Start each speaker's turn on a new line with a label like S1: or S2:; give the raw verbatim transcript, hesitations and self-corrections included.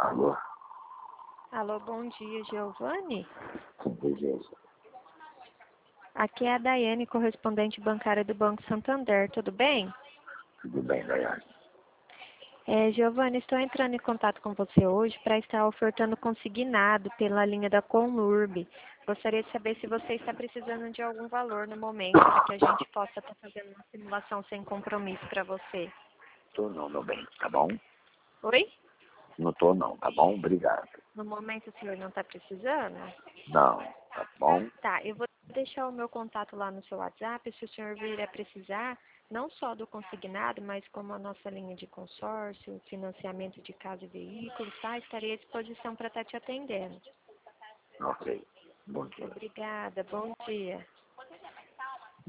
S1: Alô?
S2: Alô, bom dia, Giovanni.
S1: Sim, beleza.
S2: Aqui é a Daiane, correspondente bancária do Banco Santander, tudo bem?
S1: Tudo bem, Daiane?
S2: É, Giovanni, estou entrando em contato com você hoje para estar ofertando consignado pela linha da Conurb. Gostaria de saber se você está precisando de algum valor no momento para que a gente possa estar fazendo uma simulação sem compromisso para você.
S1: Tô não, meu bem, tá bom?
S2: Oi?
S1: Não tô não, tá bom? Obrigado.
S2: No momento o senhor não está precisando?
S1: Não, tá bom?
S2: Tá, eu vou deixar o meu contato lá no seu WhatsApp, se o senhor vir a precisar, não só do consignado, mas como a nossa linha de consórcio, financiamento de casa e veículos, tá? Estarei à disposição para estar te atendendo.
S1: Ok. Bom dia.
S2: Obrigada, bom dia.